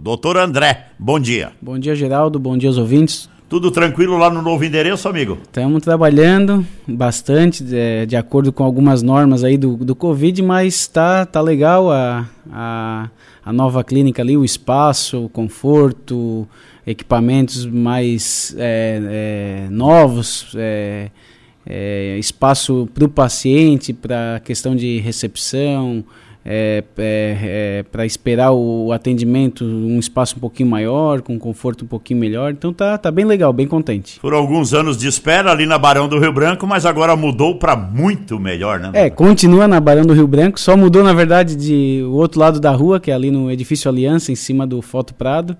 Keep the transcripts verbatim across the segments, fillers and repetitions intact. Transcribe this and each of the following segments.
doutor André, bom dia. Bom dia, Geraldo, bom dia aos ouvintes. Tudo tranquilo lá no novo endereço, amigo? Estamos trabalhando bastante, de, de acordo com algumas normas aí do, do Covid, mas tá, tá legal a, a, a nova clínica ali, o espaço, o conforto, equipamentos mais é, é, novos, é, é, espaço para o paciente, para questão de recepção, É, é, é, para esperar o atendimento, um espaço um pouquinho maior, com um conforto um pouquinho melhor. Então tá, tá bem legal, bem contente. Foram alguns anos de espera ali na Barão do Rio Branco, mas agora mudou para muito melhor, né? É, continua na Barão do Rio Branco, só mudou na verdade de o outro lado da rua, que é ali no Edifício Aliança, em cima do Foto Prado.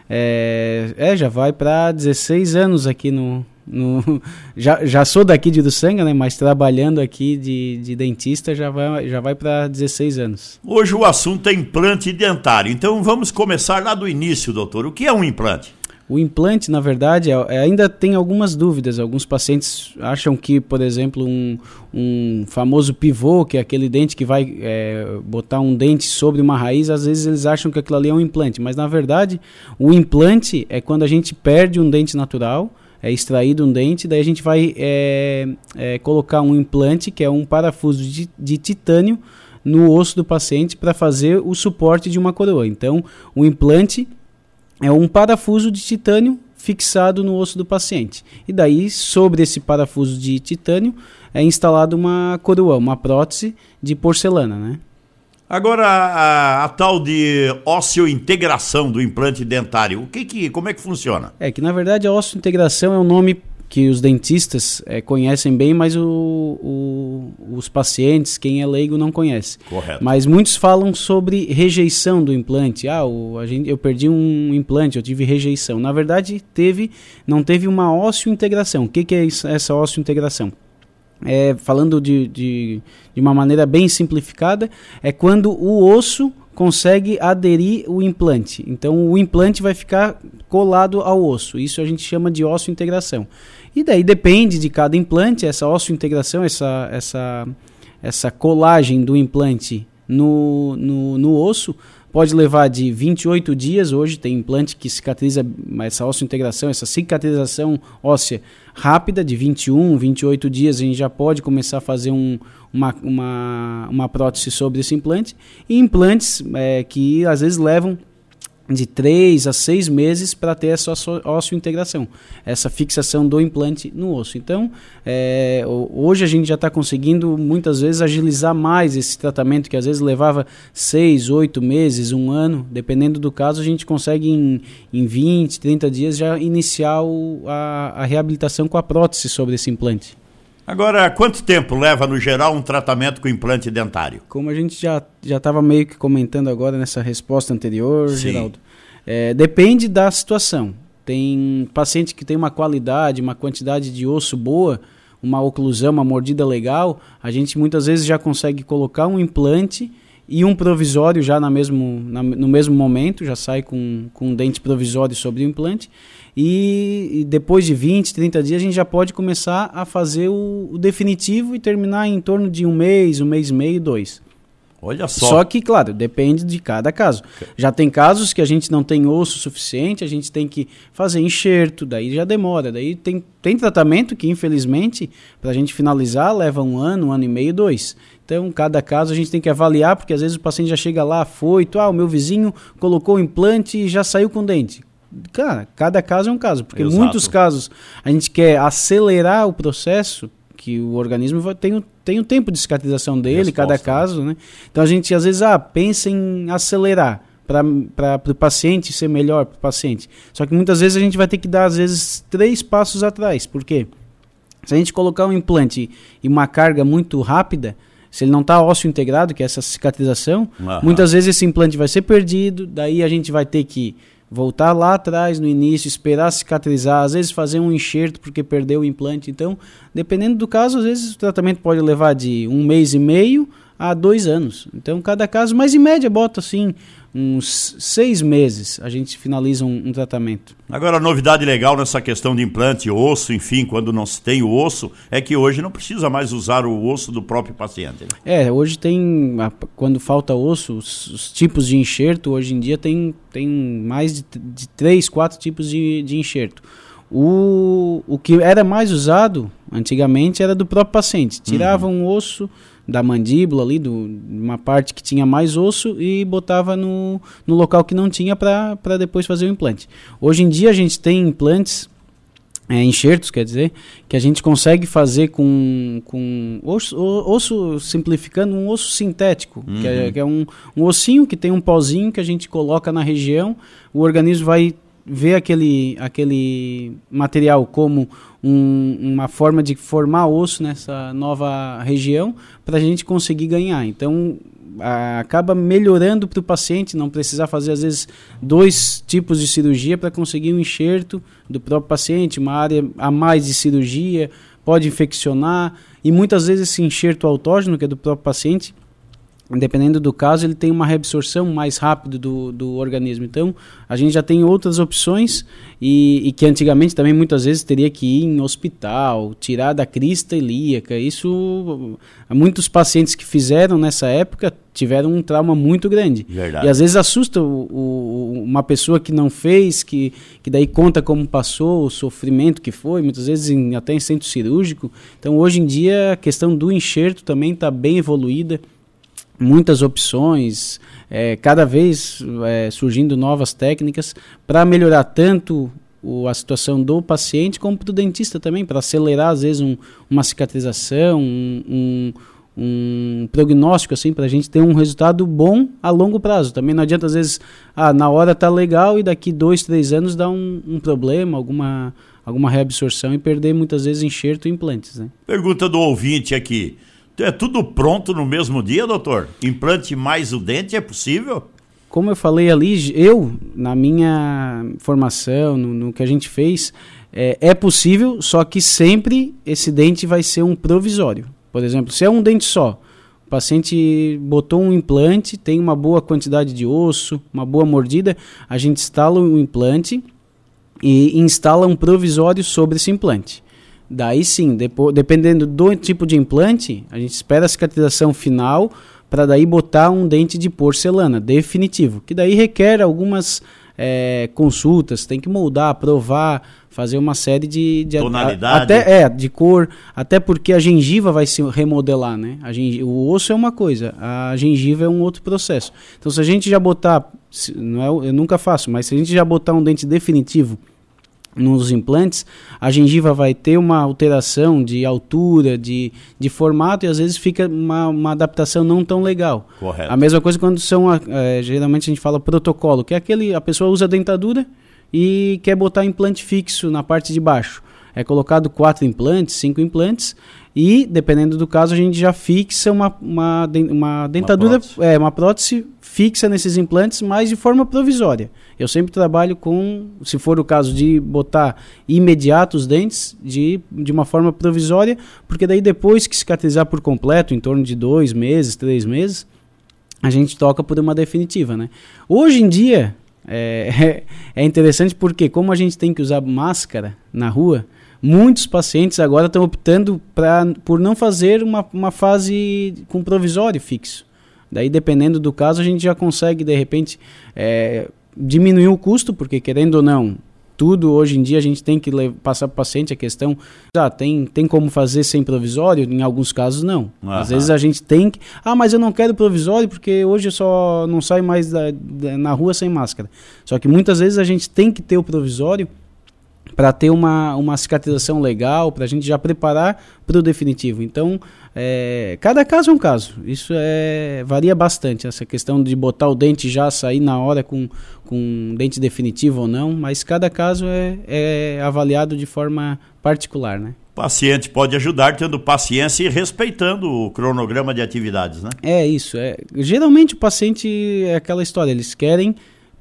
É, é já vai para dezesseis anos aqui no... No, já, já sou daqui de Uruçanga, né, mas trabalhando aqui de, de dentista já vai, já vai para dezesseis anos. Hoje o assunto é implante dentário, então vamos começar lá do início, doutor. O que é um implante? O implante, na verdade, é, ainda tem algumas dúvidas. Alguns pacientes acham que, por exemplo, um, um famoso pivô, que é aquele dente que vai é, botar um dente sobre uma raiz, às vezes eles acham que aquilo ali é um implante, mas na verdade o implante é quando a gente perde um dente natural, é extraído um dente, daí a gente vai é, é, colocar um implante, que é um parafuso de, de titânio, no osso do paciente para fazer o suporte de uma coroa. Então, o implante é um parafuso de titânio fixado no osso do paciente. E daí, sobre esse parafuso de titânio, é instalada uma coroa, uma prótese de porcelana, né? Agora, a, a tal de osseointegração do implante dentário, o que que, como é que funciona? É que, na verdade, a osseointegração é um nome que os dentistas é, conhecem bem, mas o, o, os pacientes, quem é leigo, não conhece. Correto. Mas muitos falam sobre rejeição do implante. Ah, o, a gente, eu perdi um implante, eu tive rejeição. Na verdade, teve, não teve uma osseointegração. O que, que é isso, essa osseointegração? É, falando de, de, de uma maneira bem simplificada, é quando o osso consegue aderir o implante. Então o implante vai ficar colado ao osso. Isso a gente chama de osseointegração. E daí depende de cada implante, essa osseointegração, essa, essa, essa colagem do implante no, no, no osso, pode levar de vinte e oito dias, hoje tem implante que cicatriza, essa osseointegração, essa cicatrização óssea rápida, de vinte e um, vinte e oito dias, a gente já pode começar a fazer um, uma, uma, uma prótese sobre esse implante, e implantes é, que às vezes levam de três a seis meses para ter essa osseointegração, essa fixação do implante no osso. Então, é, hoje a gente já está conseguindo muitas vezes agilizar mais esse tratamento, que às vezes levava seis, oito meses, um ano, dependendo do caso, a gente consegue em, em vinte, trinta dias já iniciar o, a, a reabilitação com a prótese sobre esse implante. Agora, quanto tempo leva, no geral, um tratamento com implante dentário? Como a gente já já estava meio que comentando agora nessa resposta anterior, Sim. Geraldo, é, depende da situação. Tem paciente que tem uma qualidade, uma quantidade de osso boa, uma oclusão, uma mordida legal, a gente muitas vezes já consegue colocar um implante e um provisório já na mesmo, na, no mesmo momento, já sai com, com um dente provisório sobre o implante, e, e depois de vinte, trinta dias a gente já pode começar a fazer o, o definitivo e terminar em torno de um mês, um mês e meio, dois. Olha só. Só que, claro, depende de cada caso. Já tem casos que a gente não tem osso suficiente, a gente tem que fazer enxerto, daí já demora. Daí tem, tem tratamento que, infelizmente, para a gente finalizar, leva um ano, um ano e meio, dois. Então, cada caso a gente tem que avaliar, porque às vezes o paciente já chega lá, afoito, ah, o meu vizinho colocou o implante e já saiu com dente. Cara, cada caso é um caso, porque Exato. Muitos casos a gente quer acelerar o processo, que o organismo vai, tem, o, tem o tempo de cicatrização dele, Resposta, cada caso, né? Então a gente às vezes ah, pensa em acelerar para o paciente ser melhor para o paciente. Só que muitas vezes a gente vai ter que dar às vezes três passos atrás. Por quê? Se a gente colocar um implante e uma carga muito rápida, se ele não está ósseo integrado, que é essa cicatrização, Aham. muitas vezes esse implante vai ser perdido, daí a gente vai ter que voltar lá atrás no início, esperar cicatrizar, às vezes fazer um enxerto porque perdeu o implante. Então, dependendo do caso, às vezes o tratamento pode levar de um mês e meio a dois anos. Então, cada caso, mas em média, bota assim, uns seis meses a gente finaliza um, um tratamento. Agora, a novidade legal nessa questão de implante, osso, enfim, quando não se tem o osso, é que hoje não precisa mais usar o osso do próprio paciente. Né? É, hoje tem, quando falta osso, os, os tipos de enxerto, hoje em dia tem, tem mais de, de três, quatro tipos de, de enxerto. O, o que era mais usado antigamente era do próprio paciente. Tirava uhum. um osso da mandíbula ali, do, uma parte que tinha mais osso e botava no, no local que não tinha para depois fazer o implante. Hoje em dia a gente tem implantes, é, enxertos, quer dizer, que a gente consegue fazer com, com osso, osso, simplificando, um osso sintético, uhum. que é, que é um, um ossinho que tem um pozinho que a gente coloca na região, o organismo vai ver aquele, aquele material como um, uma forma de formar osso nessa nova região para a gente conseguir ganhar. Então, a, acaba melhorando para o paciente, não precisar fazer, às vezes, dois tipos de cirurgia para conseguir um enxerto do próprio paciente, uma área a mais de cirurgia, pode infeccionar, e muitas vezes esse enxerto autógeno, que é do próprio paciente, dependendo do caso, ele tem uma reabsorção mais rápida do, do organismo. Então, a gente já tem outras opções e, e que antigamente também muitas vezes teria que ir em hospital, tirar da crista ilíaca. Isso, muitos pacientes que fizeram nessa época tiveram um trauma muito grande. Verdade. E às vezes assusta o, o, uma pessoa que não fez, que, que daí conta como passou, o sofrimento que foi, muitas vezes em, até em centro cirúrgico. Então, hoje em dia, a questão do enxerto também está bem evoluída. Muitas opções, é, cada vez é, surgindo novas técnicas para melhorar tanto o, a situação do paciente como do dentista também, para acelerar às vezes um, uma cicatrização, um, um, um prognóstico assim, para a gente ter um resultado bom a longo prazo. Também não adianta às vezes, ah, na hora tá legal e daqui dois, três anos dá um, um problema, alguma, alguma reabsorção e perder muitas vezes enxerto e implantes. Né? Pergunta do ouvinte aqui. É tudo pronto no mesmo dia, doutor? Implante mais o dente é possível? Como eu falei ali, eu, na minha formação, no, no que a gente fez, é, é possível, só que sempre esse dente vai ser um provisório. Por exemplo, se é um dente só, o paciente botou um implante, tem uma boa quantidade de osso, uma boa mordida, a gente instala o implante e instala um provisório sobre esse implante. Daí sim, depois, dependendo do tipo de implante, a gente espera a cicatrização final para daí botar um dente de porcelana definitivo, que daí requer algumas é, consultas, tem que moldar, provar, fazer uma série de... de tonalidade. A, até, é, de cor, até porque a gengiva vai se remodelar, né? A gengiva, o osso é uma coisa, a gengiva é um outro processo. Então se a gente já botar, não é, eu nunca faço, mas se a gente já botar um dente definitivo nos implantes, a gengiva vai ter uma alteração de altura, de, de formato, e às vezes fica uma, uma adaptação não tão legal. Correto. A mesma coisa quando são, é, geralmente a gente fala protocolo, que é aquele, a pessoa usa a dentadura e quer botar implante fixo na parte de baixo. É colocado quatro implantes, cinco implantes, e dependendo do caso a gente já fixa uma, uma, uma dentadura, uma prótese. É, uma prótese fixa nesses implantes, mas de forma provisória. Eu sempre trabalho com, se for o caso de botar imediato os dentes, de, de uma forma provisória, porque daí depois que cicatrizar por completo, em torno de dois meses, três meses, a gente toca por uma definitiva, né? Hoje em dia, é, é interessante porque como a gente tem que usar máscara na rua, muitos pacientes agora estão optando pra, por não fazer uma, uma fase com provisório fixo. Daí, dependendo do caso, a gente já consegue, de repente, é, diminuir o custo, porque, querendo ou não, tudo hoje em dia a gente tem que levar, passar para o paciente a questão, ah, tem, tem como fazer sem provisório? Em alguns casos, não. Uhum. Às vezes a gente tem que... Ah, mas eu não quero provisório porque hoje eu só não saio mais da, da, na rua sem máscara. Só que muitas vezes a gente tem que ter o provisório para ter uma, uma cicatrização legal, para a gente já preparar para o definitivo. Então, é, cada caso é um caso. Isso é, varia bastante, essa questão de botar o dente já sair na hora com, com dente definitivo ou não, mas cada caso é, é avaliado de forma particular, né? O paciente pode ajudar tendo paciência e respeitando o cronograma de atividades, né? É isso. É. Geralmente o paciente é aquela história, eles querem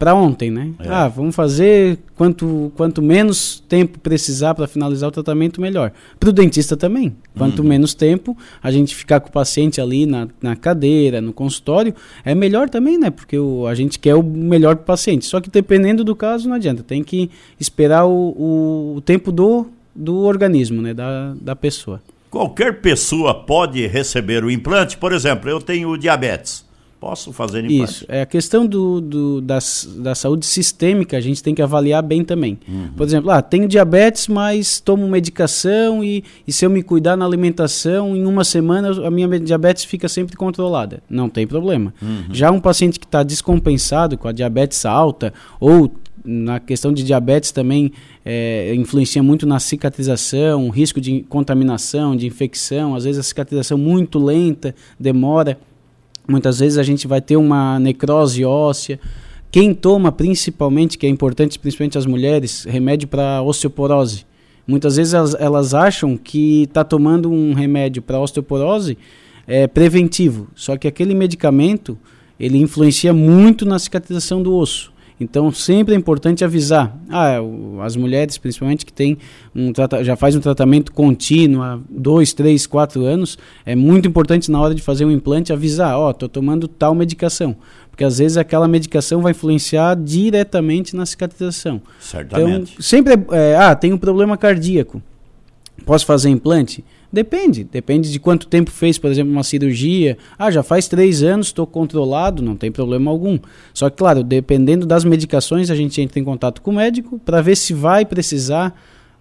para ontem, né? É. Ah, vamos fazer quanto, quanto menos tempo precisar para finalizar o tratamento, melhor. Para o dentista também. Quanto uhum. menos tempo a gente ficar com o paciente ali na, na cadeira, no consultório, é melhor também, né? Porque o, a gente quer o melhor para o paciente. Só que dependendo do caso, não adianta. Tem que esperar o, o, o tempo do, do organismo, né? Da, da pessoa. Qualquer pessoa pode receber o implante? Por exemplo, eu tenho diabetes. Posso fazer implante? Isso. É a questão do, do, das, da saúde sistêmica, a gente tem que avaliar bem também. Uhum. Por exemplo, ah, tenho diabetes, mas tomo medicação e, e se eu me cuidar na alimentação, em uma semana a minha diabetes fica sempre controlada. Não tem problema. Uhum. Já um paciente que está descompensado, com a diabetes alta, ou na questão de diabetes também é, influencia muito na cicatrização, risco de contaminação, de infecção, às vezes a cicatrização muito lenta, demora. Muitas vezes a gente vai ter uma necrose óssea. Quem toma principalmente, que é importante, principalmente as mulheres, remédio para osteoporose. Muitas vezes elas, elas acham que está tomando um remédio para osteoporose é, preventivo. Só que aquele medicamento, ele influencia muito na cicatrização do osso. Então sempre é importante avisar. Ah, as mulheres principalmente que tem um, já faz um tratamento contínuo há dois, três, quatro anos, é muito importante na hora de fazer um implante avisar, ó, oh, estou tomando tal medicação. Porque às vezes aquela medicação vai influenciar diretamente na cicatrização. Certamente. Então sempre é, é ah, tem um problema cardíaco. Posso fazer implante? Depende, depende de quanto tempo fez, por exemplo, uma cirurgia. Ah, já faz três anos, estou controlado, não tem problema algum. Só que, claro, dependendo das medicações, a gente entra em contato com o médico para ver se vai precisar.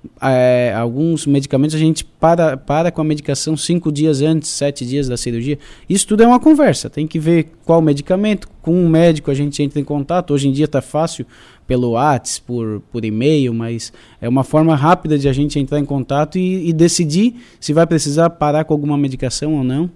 É, alguns medicamentos a gente para, para com a medicação cinco dias antes, sete dias da cirurgia. Isso tudo é uma conversa, tem que ver qual medicamento, com um médico a gente entra em contato. Hoje em dia está fácil pelo WhatsApp, por, por e-mail, mas é uma forma rápida de a gente entrar em contato e, e decidir se vai precisar parar com alguma medicação ou não.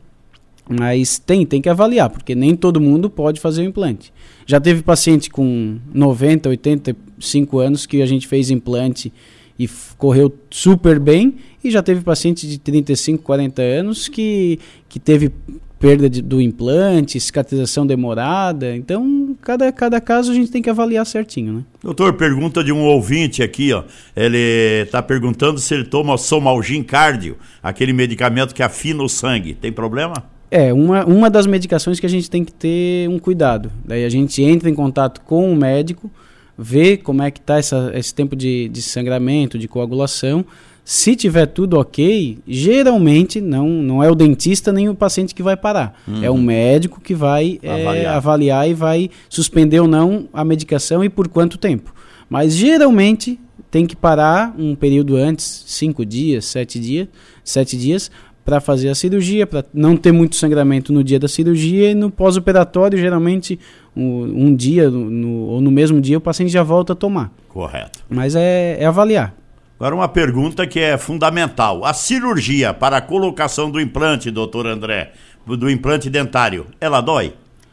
Mas tem, tem que avaliar, porque nem todo mundo pode fazer o implante. Já teve paciente com noventa, oitenta e cinco anos que a gente fez implante e f- correu super bem, e já teve paciente de trinta e cinco, quarenta anos que, que teve perda de, do implante, cicatrização demorada. Então, cada, cada caso a gente tem que avaliar certinho, né? Doutor, pergunta de um ouvinte aqui, ó. Ele está perguntando se ele toma Somalgin Cardio, aquele medicamento que afina o sangue. Tem problema? É, uma, uma das medicações que a gente tem que ter um cuidado. Daí a gente entra em contato com o médico, vê como é que está esse tempo de, de sangramento, de coagulação. Se tiver tudo ok, geralmente não, não é o dentista nem o paciente que vai parar. Uhum. É o médico que vai avaliar. É, avaliar e vai suspender ou não a medicação e por quanto tempo. Mas geralmente tem que parar um período antes, cinco dias, sete dias, sete dias, para fazer a cirurgia, para não ter muito sangramento no dia da cirurgia, e no pós-operatório, geralmente, um, um dia no, ou no mesmo dia, o paciente já volta a tomar. Correto. Mas é, é avaliar. Agora uma pergunta que é fundamental. A cirurgia para a colocação do implante, doutor André, do implante dentário, ela dói?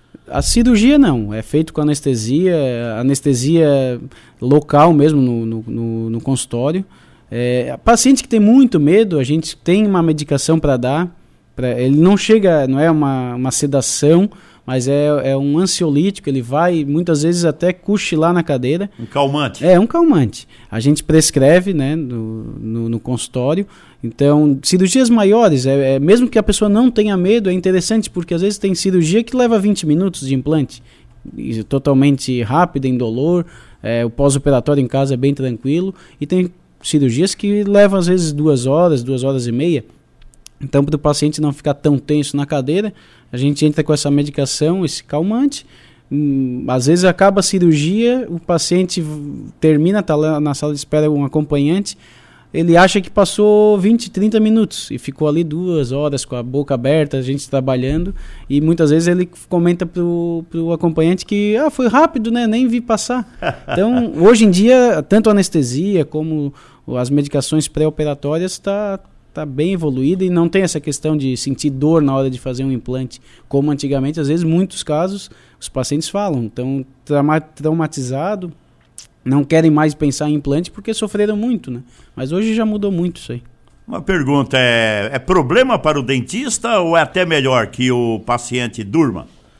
A cirurgia não, é feito com anestesia, anestesia local mesmo no, no, no, no consultório. É, paciente que tem muito medo, a gente tem uma medicação para dar. Pra, ele não chega, não é uma, uma sedação, mas é, é um ansiolítico. Ele vai muitas vezes até cochilar na cadeira. Um calmante. É, um calmante. A gente prescreve, né, no, no, no consultório. Então, cirurgias maiores, é, é, mesmo que a pessoa não tenha medo, é interessante, porque às vezes tem cirurgia que leva vinte minutos de implante, e, totalmente rápida, indolor. É, o pós-operatório em casa é bem tranquilo, e tem cirurgias que levam às vezes duas horas, duas horas e meia. Então, para o paciente não ficar tão tenso na cadeira, a gente entra com essa medicação, esse calmante. Hum, às vezes acaba a cirurgia, o paciente termina, está lá na sala de espera um acompanhante, ele acha que passou vinte, trinta minutos e ficou ali duas horas com a boca aberta, a gente trabalhando, e muitas vezes ele comenta pro, pro acompanhante que ah, foi rápido, né? Nem vi passar. Então, hoje em dia, tanto a anestesia como as medicações pré-operatórias está tá bem evoluída e não tem essa questão de sentir dor na hora de fazer um implante, como antigamente. Às vezes, muitos casos, os pacientes falam, estão trauma- traumatizados, não querem mais pensar em implante porque sofreram muito, né? Mas hoje já mudou muito isso aí. Uma pergunta, é, é problema para o dentista ou é até melhor que o paciente durma?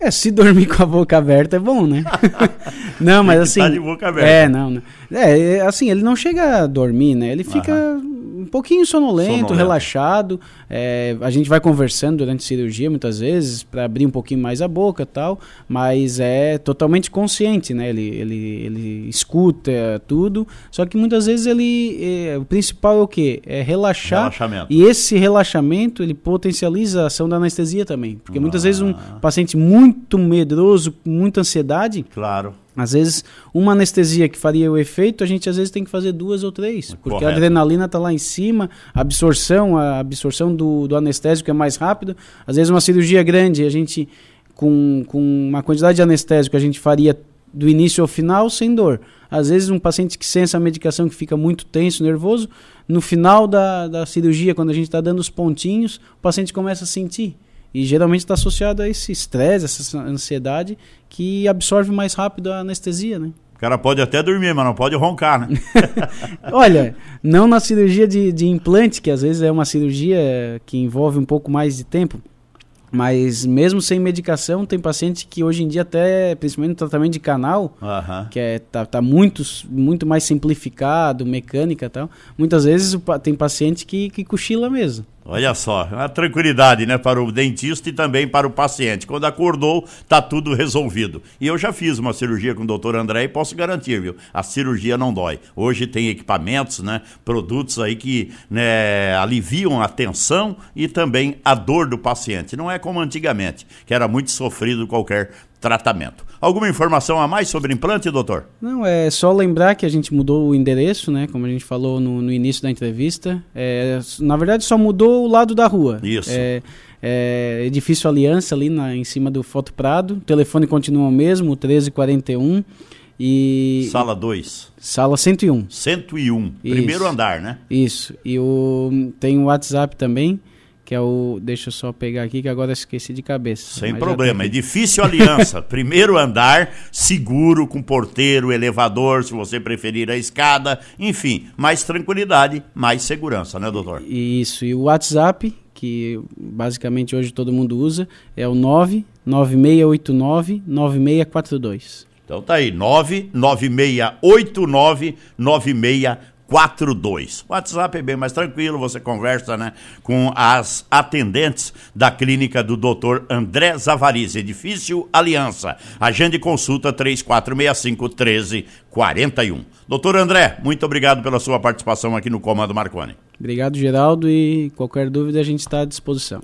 É, se dormir com a boca aberta é bom, né? Não, mas assim... Tá de boca aberta. É, não, não. É, assim, ele não chega a dormir, né? Ele fica uhum. um pouquinho sonolento, sonolento. relaxado. É, a gente vai conversando durante a cirurgia, muitas vezes, para abrir um pouquinho mais a boca e tal, mas é totalmente consciente, né? Ele, ele, ele escuta tudo, só que muitas vezes ele... É, o principal é o quê? É relaxar. Relaxamento. E esse relaxamento, ele potencializa a ação da anestesia também. Porque ah. muitas vezes um paciente muito medroso, com muita ansiedade... Claro. Às vezes, uma anestesia que faria o efeito, a gente às vezes tem que fazer duas ou três, porque Correto. a adrenalina está lá em cima, a absorção, a absorção do, do anestésico é mais rápida. Às vezes uma cirurgia grande, a gente, com, com uma quantidade de anestésico, a gente faria do início ao final sem dor. Às vezes um paciente que sensa a medicação, que fica muito tenso, nervoso, no final da, da cirurgia, quando a gente está dando os pontinhos, o paciente começa a sentir. E geralmente está associado a esse estresse, essa ansiedade, que absorve mais rápido a anestesia, né? O cara pode até dormir, mas não pode roncar, né? Olha, não na cirurgia de, de implante, que às vezes é uma cirurgia que envolve um pouco mais de tempo, mas mesmo sem medicação, tem paciente que hoje em dia até, principalmente no tratamento de canal, uh-huh. que é, tá, tá muito, muito mais simplificado, mecânica e tal, muitas vezes tem paciente que, que cochila mesmo. Olha só, uma tranquilidade, né, para o dentista e também para o paciente. Quando acordou, tá tudo resolvido. E eu já fiz uma cirurgia com o doutor André e posso garantir, viu? A cirurgia não dói. Hoje tem equipamentos, né, produtos aí que, né, aliviam a tensão e também a dor do paciente. Não é como antigamente, que era muito sofrido qualquer tratamento. Alguma informação a mais sobre implante, doutor? Não, é só lembrar que a gente mudou o endereço, né? Como a gente falou no, no início da entrevista. É, na verdade, só mudou o lado da rua. Isso. É, é, edifício Aliança, ali na, em cima do Foto Prado. O telefone continua o mesmo, treze quarenta e um. E... Sala dois. Sala cento e um. cento e um. Isso. Primeiro andar, né? Isso. E o, tem o WhatsApp também, que é o... Deixa eu só pegar aqui, que agora eu esqueci de cabeça. Sem problema. Edifício Aliança, primeiro andar, seguro, com porteiro, elevador, se você preferir a escada, enfim, mais tranquilidade, mais segurança, né, doutor? Isso. E o WhatsApp, que basicamente hoje todo mundo usa, é o nove nove seis oito nove nove seis quatro dois. Então tá aí, nove nove seis oito nove nove seis quatro dois. O WhatsApp é bem mais tranquilo, você conversa, né, com as atendentes da clínica do doutor André Zavariz, edifício Aliança. Agende consulta três quatro seis cinco, um três quatro um. Doutor André, muito obrigado pela sua participação aqui no Comando Marconi. Obrigado, Geraldo, e qualquer dúvida a gente está à disposição.